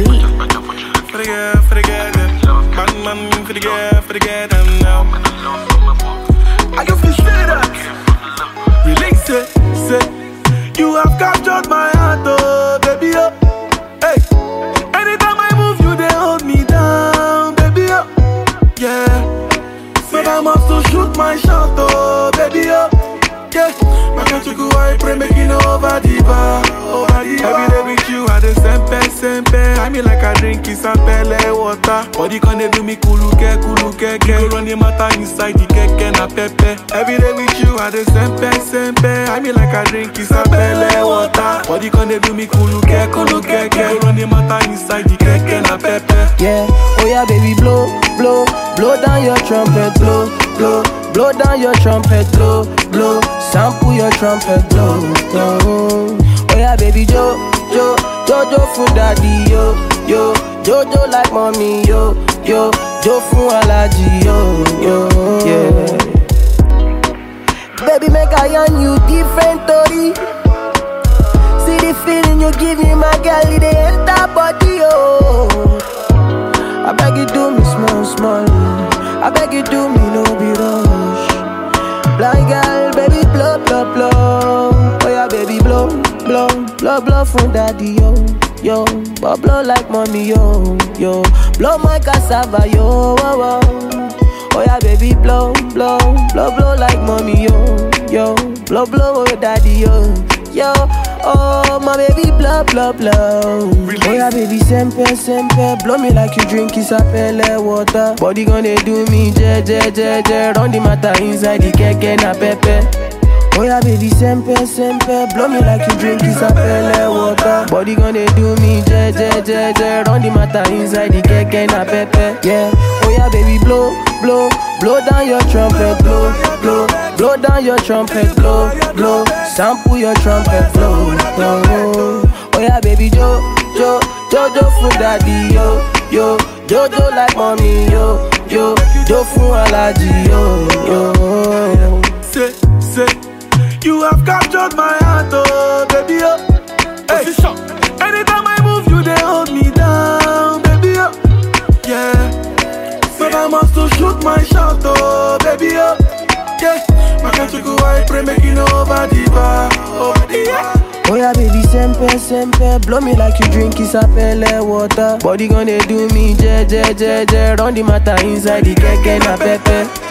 beat. For the girl, them. Man, for the girl, them now. I can feel say that. Release it, say. You have captured my heart, oh, baby, oh. Hey. Anytime I move, you, they hold me down, baby, oh. Yeah. But I must to shoot my shot, oh, baby, oh. Yeah. My country go, I pray, making over the bar, over the bar. Every day with you, I the sempe. I mean like I drink is a pele water. Body can they do me kuluke. You run the matter inside the keke na pepe. Every day with you, I the sempe. I mean like I drink is a pele water. Body can they do me kuluke. You run the matter inside the keke na pepe. Yeah, oh yeah, baby, blow down your trumpet, blow down your trumpet, blow, sample your trumpet, blow. Oh yeah, baby, Jojo for daddy, yo, Jojo like mommy, yo, Jo for allergy, yo, yeah. Baby, make I on you different, Tori. See the feeling you give me, my girl, it enter body, yo. I beg you do me small. I beg you do me no be rush. Blind girl, baby blow. Oh yeah, baby blow from daddy, yo. But blow like mommy, yo. Blow my cassava, yo. Oh yeah, baby blow like mommy, yo. Blow oh daddy, yo. Oh my baby blow. Oh yeah, baby sempe. Blow me like you drink isapele water. Body gonna do me je. Run the matter inside the keke na pepe. Oh yeah, baby sempe. Blow me like you drink isapele water. Body gonna do me je. Run the matter inside the keke na pepe. Yeah. Oh yeah, baby blow down your trumpet, blow down your trumpet, blow, sample your trumpet, blow. Oh yeah, baby Jojo for daddy, yo, Jojo like mommy, yo, Jo for allergy, yo. Say, you have captured my heart, oh, baby, oh. Hey. Anytime I move, you they hold me down, baby, oh. Yeah. But I must to shoot my shot, oh, baby, oh. Yeah. My country go, I pray, making over the bar, Oh yeah, baby sempe. Blow me like you drink isapele water. Body gonna do me je. Run the matter inside the keke na pepe.